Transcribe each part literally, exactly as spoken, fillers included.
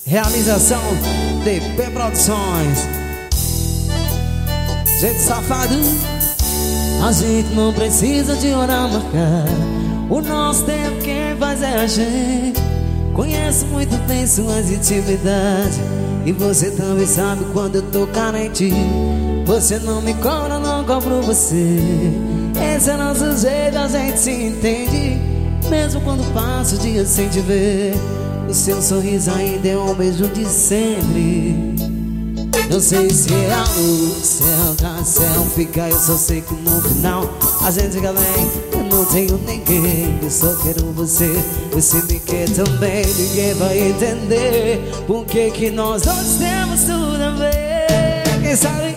Realização D P Produções. Gente safado. A gente não precisa de hora marcar. O nosso tempo quem faz é a gente. Conheço muito bem suas intimidades, e você também sabe quando eu tô carente. Você não me cobra, não cobro você. Esse é nosso jeito, a gente se entende. Mesmo quando passo dias sem te ver, o seu sorriso ainda é o mesmo de sempre. Não sei se é a luz, se é o céu fica, eu só sei que no final a gente fica bem. Eu não tenho ninguém, eu só quero você. Você me quer também, ninguém vai entender por que que nós dois temos tudo a ver. Quem sabe?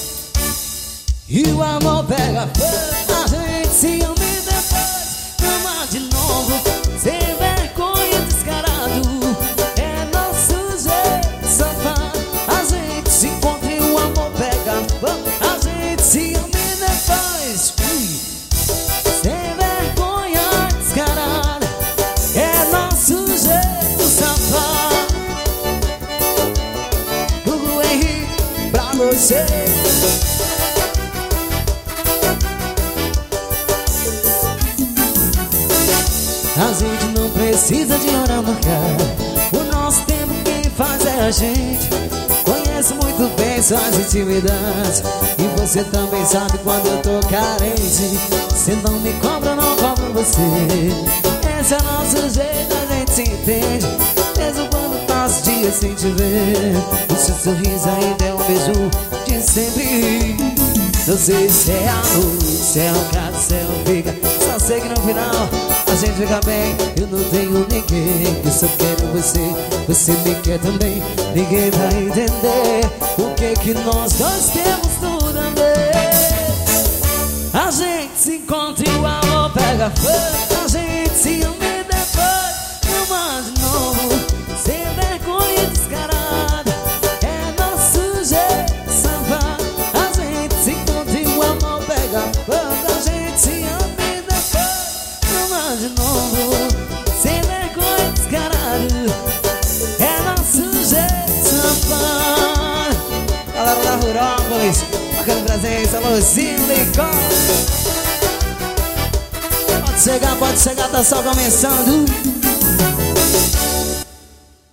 E o amor pega fogo, a gente se ama e depois ama de novo, sem vergonha, descarado. É nosso jeito safado. A gente se encontra e o amor pega fogo, a gente se ama e depois ui, sem vergonha, descarado. É nosso jeito safado. Hugo Henrique pra você. A gente não precisa de hora marcar. O nosso tempo quem faz é a gente. Conheço muito bem suas intimidades, e você também sabe quando eu tô carente. Você não me cobra, não cobro você. Esse é nosso jeito, a gente se entende. Mesmo quando passo dias sem te ver, o seu sorriso ainda é o mesmo de sempre. Não sei se é a luz, se é o caso, se é o fica, só sei que no final a gente fica bem. Eu não tenho ninguém, eu só quero você. Você me quer também, ninguém vai entender por que que nós dois temos tudo a ver. A gente se encontra e o amor pega fogo. A gente se ama e depois ama de novo, sem vergonha descarada. É nosso jeito safado. A gente se encontra e o amor pega fogo. A gente se ama e depois ama de novo, sem vergonha descarado. É nosso jeito safado. Galera da Rurópolis, marcando presença, Luzinho Licó. Pode chegar, pode chegar, tá só começando.